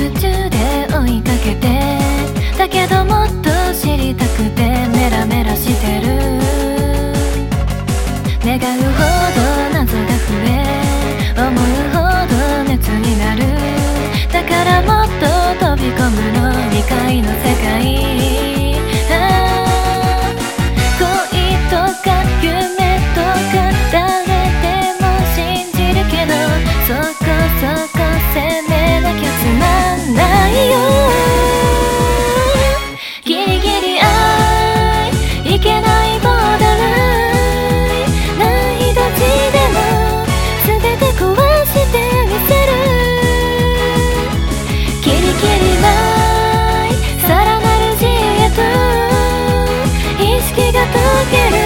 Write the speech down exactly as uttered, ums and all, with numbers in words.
夢中で追いかけて、だけどもっと知りたくてメラメラしてる。願うほど謎が増え、思うほど熱になる。だからもっと飛び込むの理解の世界。ああ、恋とか夢とか誰でも信じるけど、そこそこ責めなきゃつまんないよ。ギリギリ愛いけないボーダーライン、ないどっちでも全て壊してみせる。キリキリないさらなる自由と意識が解ける。